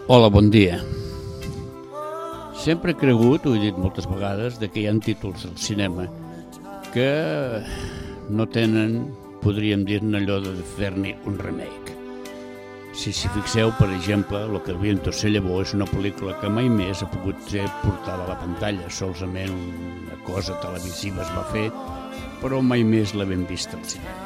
Hola, bon dia. Sempre he cregut, ho he dit moltes vegades, que hi ha títols al cinema que no tenen, podríem dir-ne allò de fer-ne un remake. Si fixeu, per exemple, Lo que el viento se llevó és una pel·lícula que mai més ha pogut ser portada a la pantalla. Solament una cosa televisiva es va fer, però mai més l'hem vista al cinema.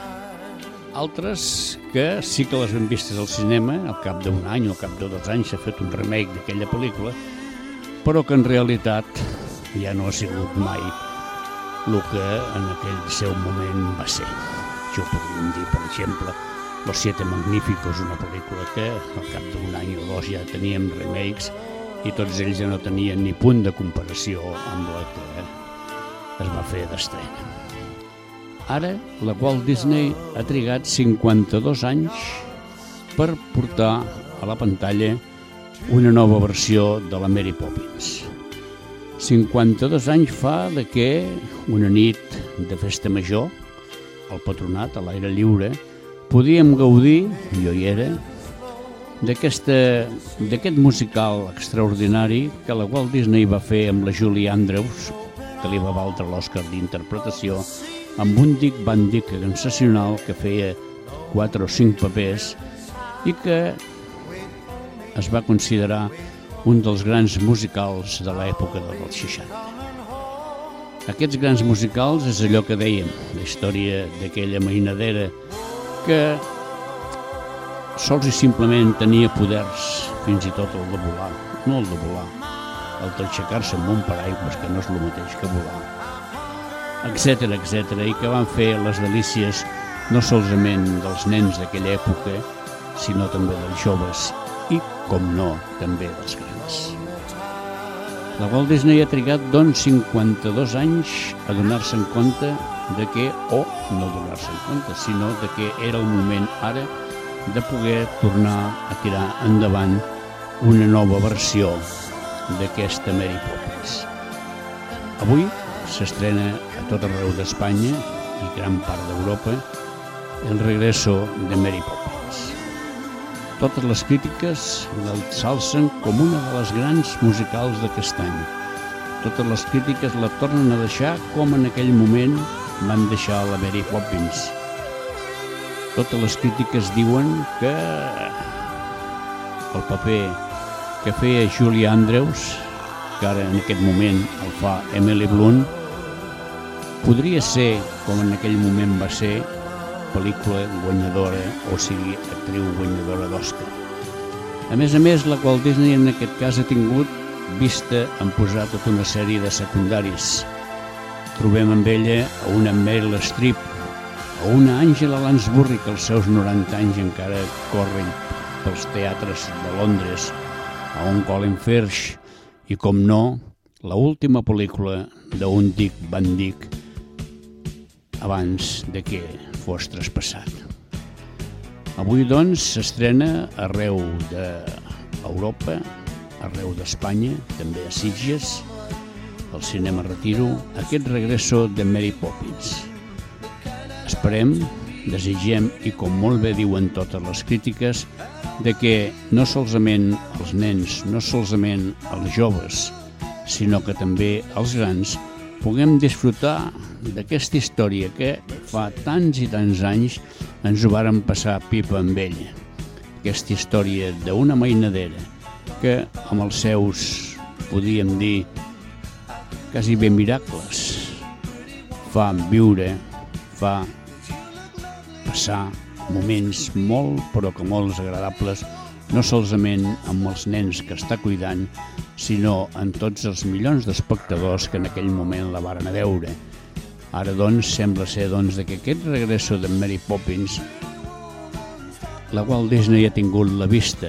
Altres que sí que les hem vistes al cinema, al cap d'un any o al cap de 2 anys s'ha fet un remake d'aquella pel·lícula, però que en realitat ja no ha sigut mai el que en aquell seu moment va ser. Això ho podríem dir, per exemple, Los Siete Magníficos, una pel·lícula que al cap d'un any o 2 ja teníem remakes i tots ells ja no tenien ni punt de comparació amb la que es va fer d'estrena. Ara, la Walt Disney ha trigat 52 anys per portar a la pantalla una nova versió de la Mary Poppins. 52 anys fa de que una nit de festa major, al Patronat, a l'aire lliure, podíem gaudir, jo hi era, d'aquest musical extraordinari que la Walt Disney va fer amb la Julie Andrews, que li va valdre l'Oscar d'interpretació, amb un Dick Van Dyke sensacional que feia 4 o 5 papers i que es va considerar un dels grans musicals de l'època dels 60. Aquests grans musicals és allò que dèiem, la història d'aquella mainadera que sols i simplement tenia poders, fins i tot el de volar, no el de volar, el d'aixecar-se amb un paraigües, que no és el mateix que volar, etc, i que van fer les delícies no solament dels nens d'aquella època, sinó també dels joves i, com no, també dels grans. La Walt Disney ha trigat, doncs, 52 anys a donar-se en compte de que, o no donar-se en compte, sinó de que era el moment ara de poder tornar a tirar endavant una nova versió d'aquesta Mary Poppins. Avui s'estrena a tot arreu d'Espanya i gran part d'Europa El regreso de Mary Poppins. Totes les crítiques l'ensalcen com una de les grans musicals d'aquest any. Totes les crítiques la tornen a deixar com en aquell moment van deixar la Mary Poppins. Totes les crítiques diuen que el paper que feia Julie Andrews, que ara en aquest moment el fa Emily Blunt, podria ser, com en aquell moment va ser, pel·lícula guanyadora, o sigui, actriu guanyadora d'Oscar. A més, la Walt Disney en aquest cas ha tingut vista en posar tota una sèrie de secundaris. Trobem amb ella a una Meryl Streep, a una Angela Lansbury, que als seus 90 anys encara corren pels teatres de Londres, a un Colin Firth, i, com no, l'última pel·lícula d'un Dick Van Dyke abans de que fos traspassat. Avui, doncs, s'estrena arreu d'Europa, arreu d'Espanya, també a Sitges, al Cinema Retiro, aquest regreso de Mary Poppins. Esperem, desitgem, i com molt bé diuen totes les crítiques, de que no solament els nens, no solament els joves, sinó que també els grans puguem disfrutar d'aquesta història que fa tants i tants anys ens ho vàrem passar pipa amb ella. Aquesta història d'una mainadera que amb els seus, podríem dir, quasi bé miracles, fa viure, fa passar moments molt, però que molt agradables, no solament amb els nens que està cuidant, sinó en tots els milions d'espectadors que en aquell moment la varen a veure. Ara, doncs, sembla ser que aquest regreso de Mary Poppins, la Walt Disney ha tingut la vista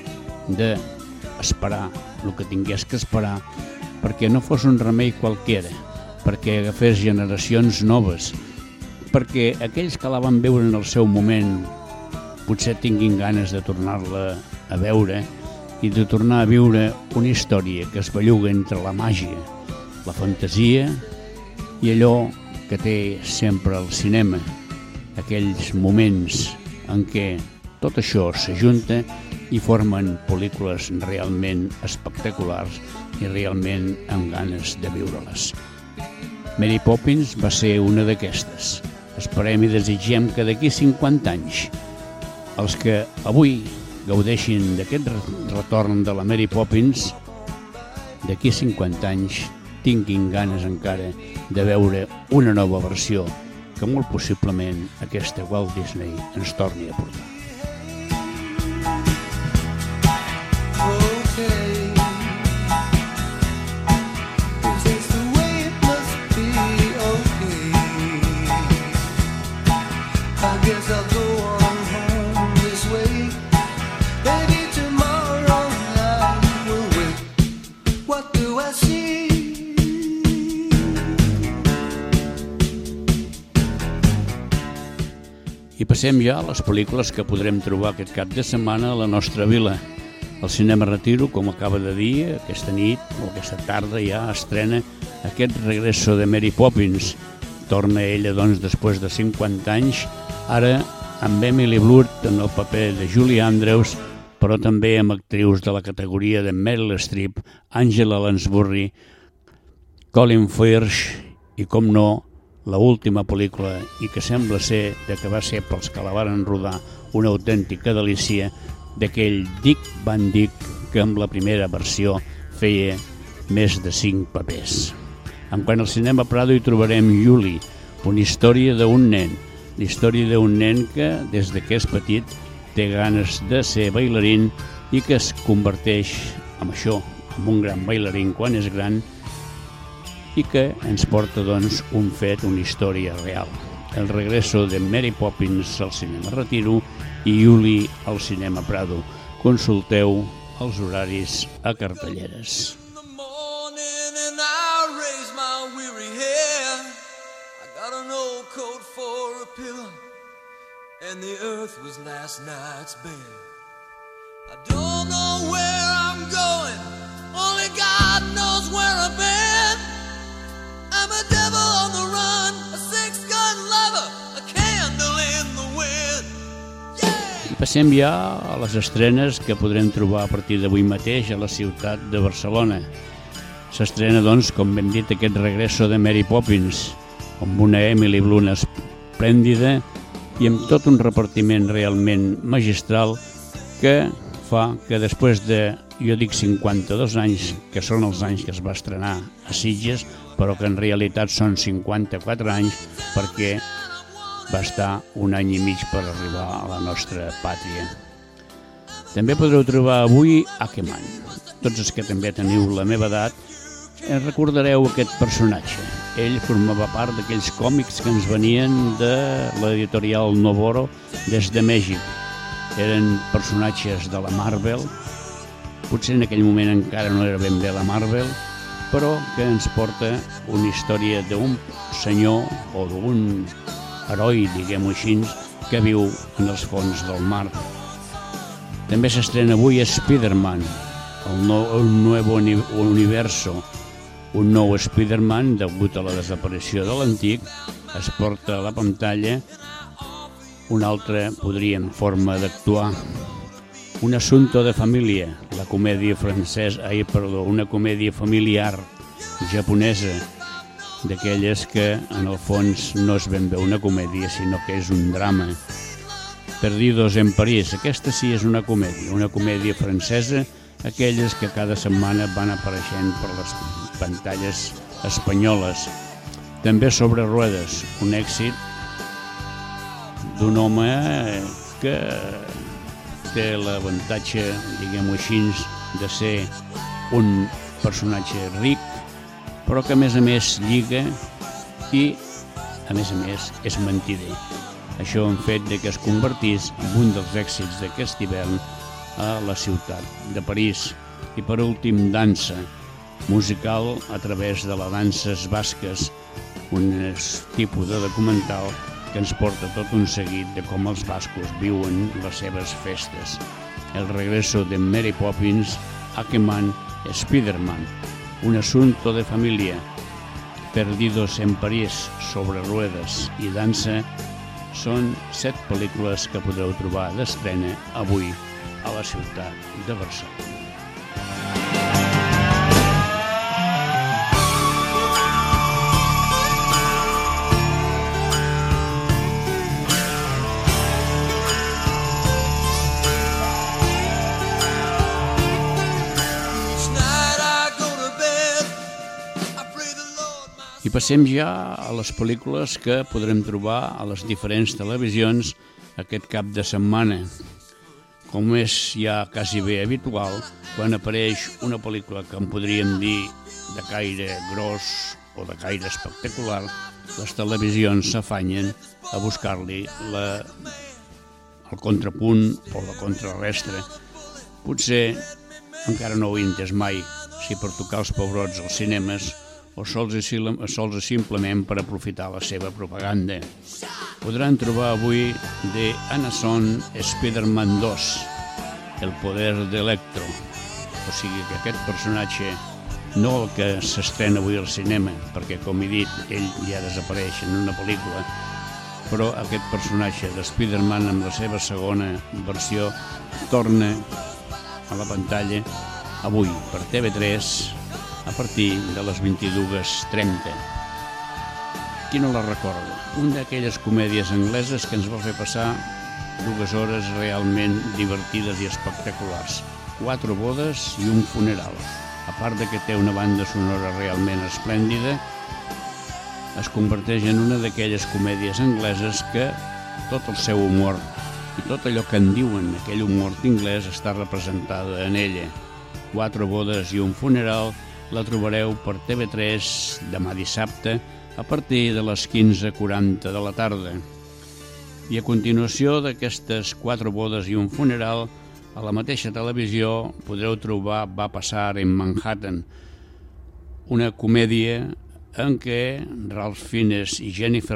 d'esperar el que tingués que esperar perquè no fos un remei qualquera, perquè agafés generacions noves, perquè aquells que la van veure en el seu moment potser tinguin ganes de tornar-la a veure i de tornar a viure una història que es belluga entre la màgia, la fantasia i allò que té sempre el cinema, aquells moments en què tot això s'ajunta i formen pel·lícules realment espectaculars i realment amb ganes de viure-les. Mary Poppins va ser una d'aquestes. Esperem i desitgem que d'aquí 50 anys els que avui gaudeixin d'aquest retorn de la Mary Poppins, d'aquí 50 anys tinguin ganes encara de veure una nova versió que molt possiblement aquesta Walt Disney ens torni a portar. I passem ja a les pel·lícules que podrem trobar aquest cap de setmana a la nostra vila. El Cinema Retiro, com acaba de dir, aquesta nit o aquesta tarda ja estrena aquest Regreso de Mary Poppins. Torna ella, doncs, després de 50 anys, ara amb Emily Blunt en el paper de Julie Andrews, però també amb actrius de la categoria de Meryl Streep, Angela Lansbury, Colin Firth i, com no, la última pel·lícula, i que sembla ser que va ser pels que la varen rodar una autèntica delícia, d'aquell Dick Van Dyke que amb la primera versió feia més de 5 papers. En quant al Cinema Prado hi trobarem Julie, una història d'un nen, la història d'un nen que des que és petit té ganes de ser bailarín i que es converteix en això, en un gran bailarín quan és gran, i que ens porta, doncs, un fet, una història real. El Regreso de Mary Poppins al Cinema Retiro i Julie al Cinema Prado. Consulteu els horaris a cartelleres. I'm a devil on the run, a six-gun lover, a candle in the wind. Yeah! I passem ja a les estrenes que podrem trobar a partir d'avui mateix a la ciutat de Barcelona. S'estrena, doncs, com hem dit, aquest Regreso de Mary Poppins, amb una Emily Blunt esplèndida i amb tot un repartiment realment magistral que fa que després de, jo dic 52 anys, que són els anys que es va estrenar a Sitges, però que en realitat són 54 anys perquè va estar un any i mig per arribar a la nostra pàtria. També podreu trobar avui Aquaman. Tots els que també teniu la meva edat recordareu aquest personatge. Ell formava part d'aquells còmics que ens venien de l'editorial Novoro des de Mèxic. Eren personatges de la Marvel, potser en aquell moment encara no era ben bé la Marvel, però que ens porta una història d'un senyor o d'un heroi, diguem-ho així, que viu en els fons del mar. També s'estrena avui Spider-Man, un nou universo, un nou Spider-Man, degut a la desaparició de l'antic, es porta a la pantalla una altra, podríem, forma d'actuar. Un assunto de família, la comèdia una comèdia familiar japonesa, d'aquelles que en el fons no és ben bé una comèdia, sinó que és un drama. Perdidos en París, aquesta sí és una comèdia francesa, aquelles que cada setmana van apareixent per les pantalles espanyoles. També Sobre Ruedes, un èxit d'un home que té l'avantatge, diguem-ho així, de ser un personatge ric, però que a més lliga i a més és mentider. Això ha fet que es convertís en un dels èxits d'aquest hivern a la ciutat de París. I per últim, dansa, musical a través de les danses basques, un tipus de documental que ens porta tot un seguit de com els bascos viuen les seves festes. El Regreso de Mary Poppins, Aquaman, Spider-Man, Un asunto de família, Perdidos en París, Sobre Ruedes i Dansa són 7 pel·lícules que podreu trobar d'estrena avui a la ciutat de Barcelona. I passem ja a les pel·lícules que podrem trobar a les diferents televisions aquest cap de setmana. Com és ja quasi bé habitual, quan apareix una pel·lícula que en podríem dir de caire gros o de caire espectacular, les televisions s'afanyen a buscar-li el contrapunt o la contrarrestra. Potser encara no ho he entès mai, si per tocar els pebrots als cinemes o sols i simplement per aprofitar la seva propaganda. Podran trobar avui The Amazon Spider-Man 2, El poder d'Electro. O sigui que aquest personatge, no el que s'estrena avui al cinema, perquè com he dit, ell ja desapareix en una pel·lícula, però aquest personatge de Spider-Man amb la seva segona versió torna a la pantalla avui per TV3 a partir de les 22:30. Qui no la recorda? Una d'aquelles comèdies angleses que ens va fer passar 2 hores realment divertides i espectaculars. 4 bodes i un funeral. A part de que té una banda sonora realment esplèndida, es converteix en una d'aquelles comèdies angleses que tot el seu humor i tot allò que en diuen aquell humor anglès està representada en ella. 4 bodes i un funeral la trobareu per TV3 demà dissabte a partir de les 15:40 de la tarda. I a continuació d'aquestes 4 bodes i un funeral, a la mateixa televisió podreu trobar Va passar en Manhattan, una comèdia en què Ralph Fiennes i Jennifer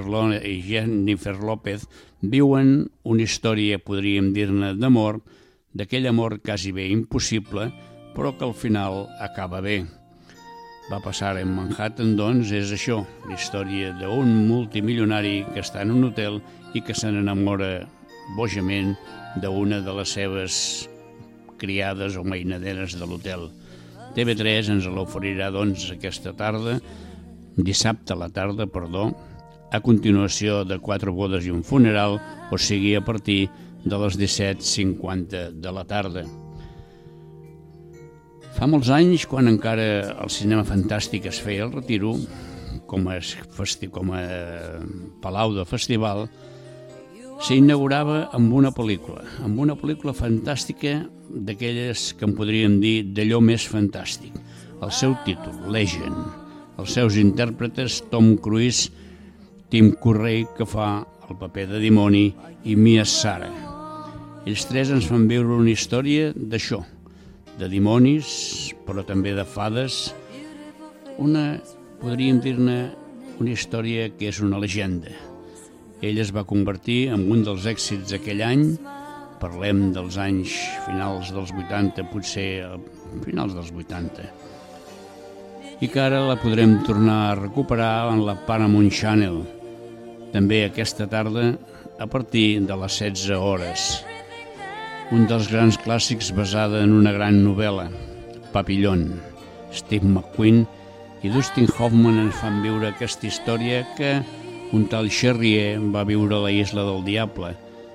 Lopez viuen una història, podríem dir-ne, d'amor, d'aquell amor quasi bé impossible, però que al final acaba bé. Va passar en Manhattan, doncs, és això, la història d'un multimilionari que està en un hotel i que se n'enamora bojament d'una de les seves criades o mainaderes de l'hotel. TV3 ens l'oferirà, doncs, aquesta tarda, dissabte a la tarda, a continuació de 4 bodes i un funeral, o sigui, a partir de les 17:50 de la tarda. Fa molts anys, quan encara el cinema fantàstic es feia el Retiro, com a palau de festival, s'inaugurava amb una pel·lícula fantàstica d'aquelles que en podríem dir d'allò més fantàstic. El seu títol, Legend. Els seus intèrpretes, Tom Cruise, Tim Curry, que fa el paper de dimoni, i Mia Sara. Ells 3 ens fan viure una història d'això, de dimonis, però també de fades. Podríem dir-ne, una història que és una llegenda. Ell es va convertir en un dels èxits d'aquell any, parlem dels anys finals dels 80, potser finals dels 80, i que ara la podrem tornar a recuperar en la Paramount Channel, també aquesta tarda a partir de les 16 hores. Un dels grans clàssics basada en una gran novel·la, Papillon. Steve McQueen i Dustin Hoffman ens fan viure aquesta història que un tal Cherrier va viure a la Isla del Diable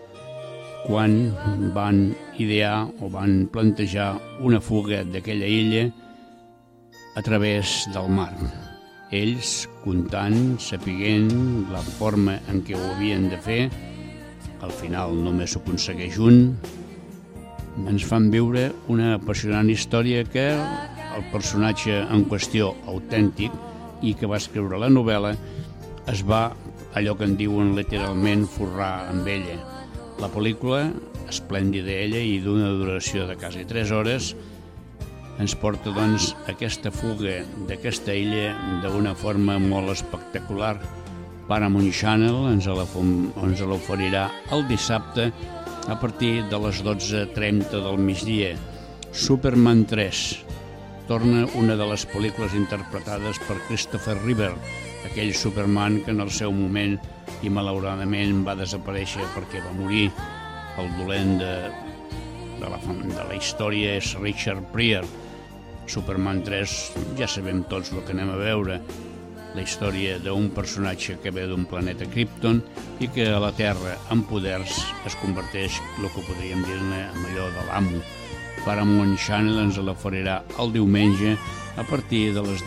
quan van idear o van plantejar una fuga d'aquella illa a través del mar. Ells, comptant, sapiguent la forma en què ho havien de fer, al final només ho aconsegueix un, ens fan viure una apassionant història que el personatge en qüestió autèntic i que va escriure la novel·la es va, allò que en diuen literalment, forrar amb ella. La pel·lícula, esplèndida ella i d'una duració de quasi 3 hores, ens porta doncs aquesta fuga d'aquesta illa d'una forma molt espectacular. Paramount Channel ens l'oferirà el dissabte a partir de les 12:30 del migdia. Superman 3. Torna una de les pel·lícules interpretades per Christopher Reeve, aquell Superman que en el seu moment i malauradament va desaparèixer perquè va morir, el dolent de la història és Richard Pryor. Superman 3 ja sabem tots el que anem a veure, la història d'un personatge que ve d'un planeta Krypton i que a la Terra, amb poders, es converteix en el que podríem dir-ne amb allò de l'amo. Paramount Channel ens l'oferirà el diumenge a partir de les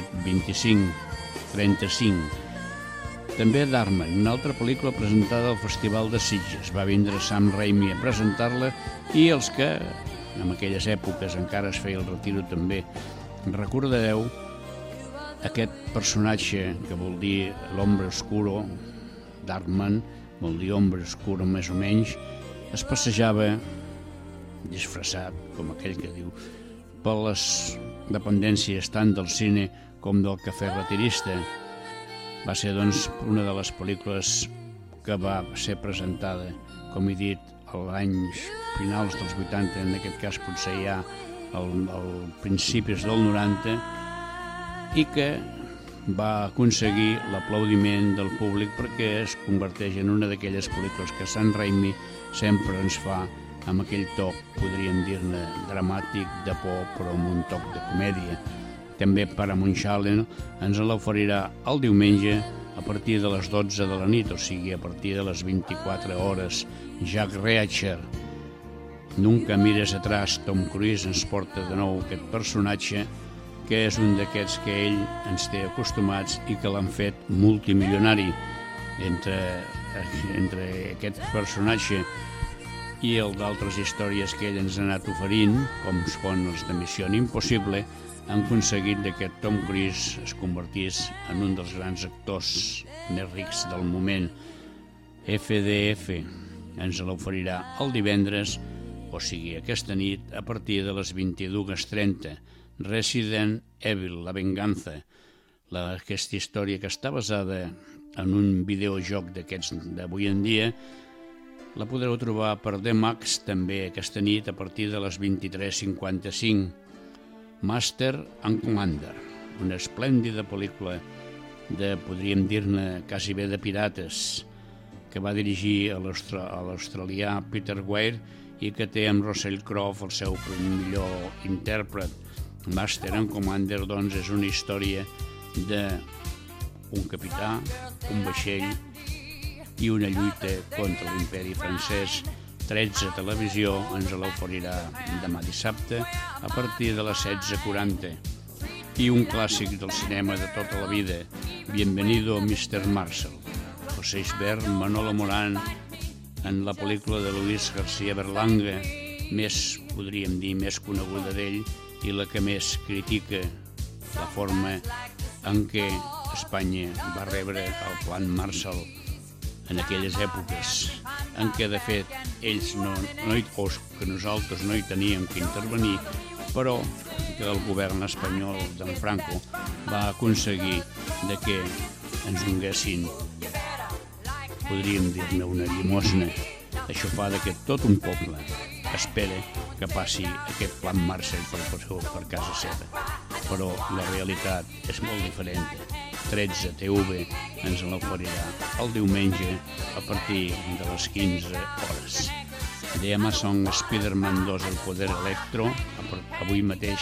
17:25:35. També Darman, una altra pel·lícula presentada al Festival de Sitges. Va vindre Sam Raimi a presentar-la i els que, en aquelles èpoques, encara es feia el retiro també, recordareu aquest personatge que vol dir l'Hombre Oscuro, Darkman, vol dir Hombre Oscuro més o menys, es passejava disfressat, com aquell que diu, per les dependències tant del cine com del cafè retirista. Va ser, doncs, una de les pel·lícules que va ser presentada, com he dit, als anys finals dels 80, en aquest cas potser ja al principis del 90, i que va aconseguir l'aplaudiment del públic perquè es converteix en una d'aquelles pel·lícules que Sam Raimi sempre ens fa amb aquell toc, podríem dir-ne, dramàtic, de por, però amb un toc de comèdia. També Paramount Channel ens l'oferirà el diumenge a partir de les 12 de la nit, o sigui, a partir de les 24 hores. Jack Reacher, Nunca mires atrás, Tom Cruise ens porta de nou aquest personatge que és un d'aquests que ell ens té acostumats i que l'han fet multimilionari. Entre aquest personatge i el d'altres històries que ell ens ha anat oferint, com són els de Missió Impossible, han aconseguit que aquest Tom Cruise es convertís en un dels grans actors més rics del moment. FDF ens l'oferirà el divendres, o sigui, aquesta nit, a partir de les 22:30. Resident Evil, La Venganza, aquesta història que està basada en un videojoc d'aquests d'avui en dia, la podreu trobar per D-Max també aquesta nit a partir de les 23:55. Master and Commander, una esplèndida pel·lícula de, podríem dir-ne, quasi bé de pirates, que va dirigir a l'australià Peter Weir i que té amb Russell Crowe el seu millor intèrpret. Master and Commander, doncs, és una història d'un capità, un vaixell i una lluita contra l'imperi francès. 13 Televisió ens l'oferirà demà dissabte a partir de les 16:40. I un clàssic del cinema de tota la vida, Bienvenido Mr. Marshall. José Isbert, Manolo Morán, en la pel·lícula de Luis García Berlanga, més, podríem dir, més coneguda d'ell i la que més critica la forma en què Espanya va rebre el Plan Marshall en aquelles èpoques, en què, de fet, ells que nosaltres no hi teníem que intervenir, però que el govern espanyol d'en Franco va aconseguir que ens donguessin, podríem dir-ne, una llimosna. Això fa que tot un poble espera que passi aquest Plan Marshall per casa seva. Però la realitat és molt diferent. 13 TV ens l'oferirà el diumenge a partir de les 15 hores. De Amazon Spider-Man 2 El Poder Electro, avui mateix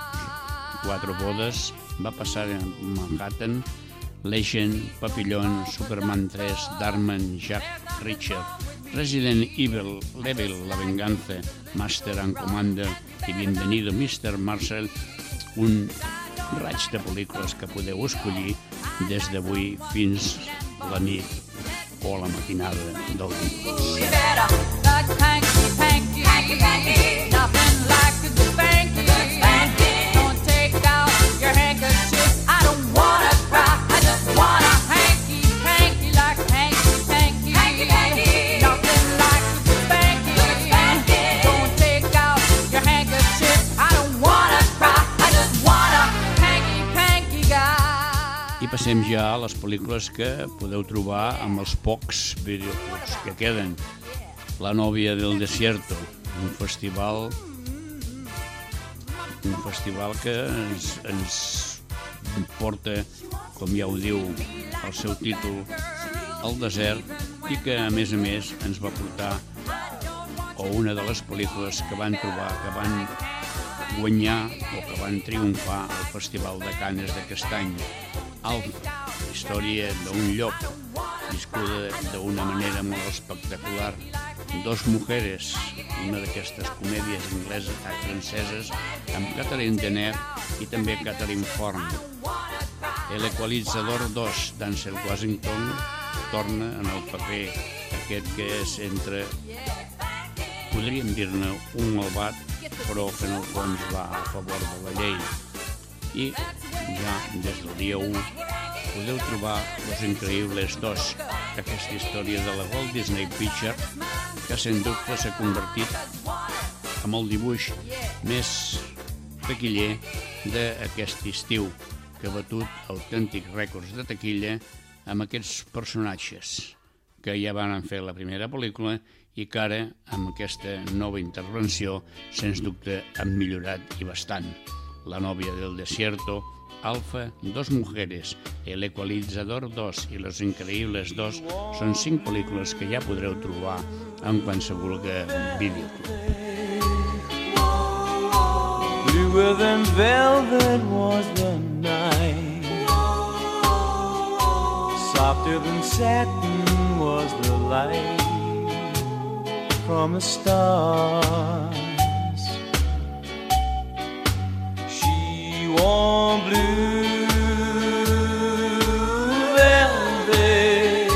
4 bodes, va passar a Manhattan, Legend, Papillon, Superman 3, Darkman, Jack Reacher, Resident Evil, La Venganza, Master and Commander i Bienvenido Mr. Marshall, un raig de pel·lícules que podeu escollir des d'avui fins a la nit o a la matinada del dilluns. I passem ja a les pel·lícules que podeu trobar amb els pocs videoclips que queden. La Novia del Desierto, un festival que ens porta, com ja ho diu el seu títol, al desert i que, a més, ens va portar o una de les pel·lícules que van trobar, que van guanyar o que van triomfar al Festival de Canes d'aquest any. Alfa, història d'un llop, viscuda d'una manera molt espectacular. Dos mujeres, una d'aquestes comèdies angleses i franceses, amb Catherine Deneuve i també Catherine Form. El Equalitzador 2, Denzel Washington, torna en el paper aquest que és entre, podríem dir-ne, un malvat, però que en el fons va a favor de la llei. I ja des del dia 1 podeu trobar Los Increïbles 2, aquesta història de la Walt Disney Picture, que sens dubte s'ha convertit en el dibuix més taquiller d'aquest estiu, que ha batut autèntics rècords de taquilla amb aquests personatges que ja van fer la primera pel·lícula i que ara, amb aquesta nova intervenció, sens dubte han millorat i bastant. La novia del desierto, Alfa, Dos mujeres, El Equalitzador 2 i Los Increïbles 2 són 5 pel·lícules que ja podreu trobar en qualsevol videoclub. Bluer than velvet was the night, softer than satin was the light from the stars. She wore blue velvet,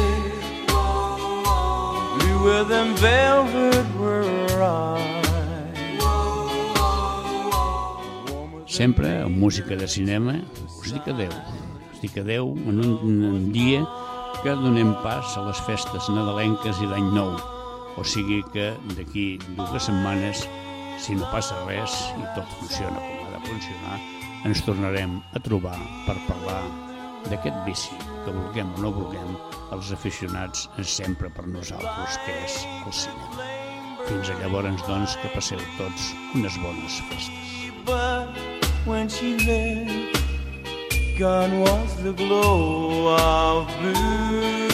bluer than velvet were her eyes. Sempre en música de cinema us dic adeu. Us dic adeu en un dia que donem pas a les festes nadalenques i d'any nou. O sigui que d'aquí 2 setmanes, si no passa res i tot funciona com ha de funcionar, ens tornarem a trobar per parlar d'aquest vici que vulguem o no vulguem, els aficionats sempre per nosaltres, que és el cinema. Fins a llavors, doncs, que passeu tots unes bones festes. But when she left, gone was the glow of blue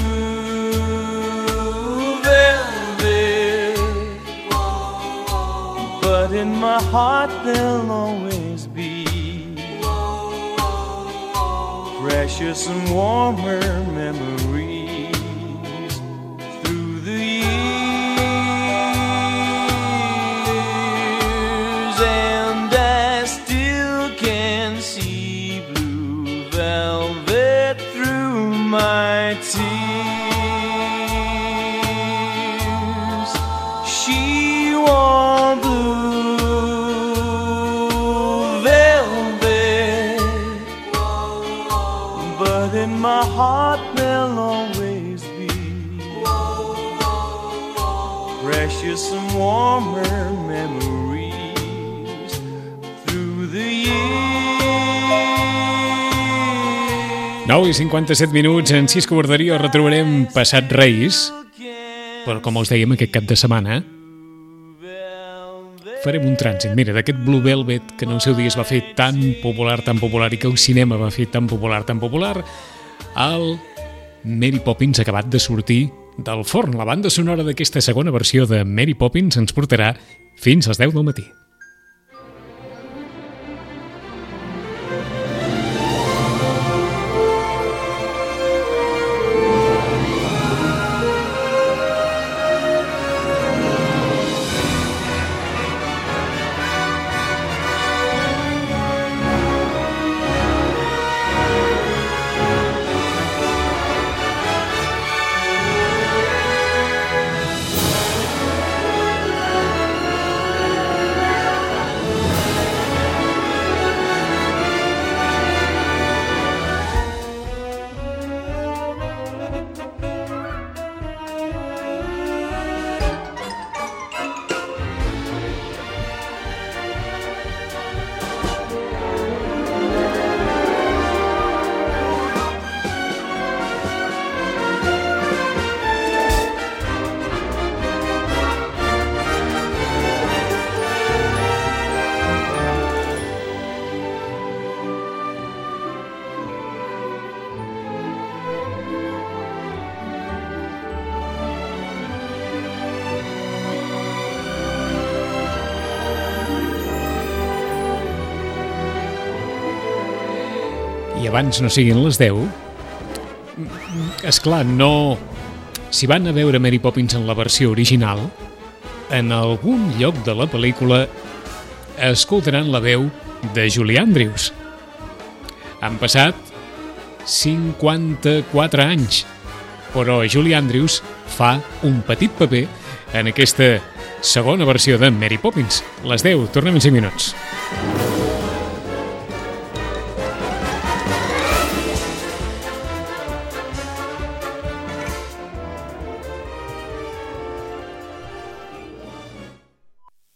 velvet. But in my heart there'll always be precious and warmer memories through the years, and I still can see blue velvet through my tears. She wore blue velvet, but in my heart there'll always be precious and warmer memories through the years. 9:57, en Cisco Borderio retrobarem passat Reis, però com us dèiem aquest cap de setmana farem un trànsit, mira, d'aquest Blue Velvet que en el seu dia es va fer tan popular i que el cinema va fer tan popular, al Mary Poppins acabat de sortir del forn. La banda sonora d'aquesta segona versió de Mary Poppins ens portarà fins a les 10 del matí. i abans no siguin les 10, esclar, no... Si van a veure Mary Poppins en la versió original, en algun lloc de la pel·lícula escoltaran la veu de Julie Andrews. Han passat 54 anys, però Julie Andrews fa un petit paper en aquesta segona versió de Mary Poppins. Les 10, tornem en 5 minuts.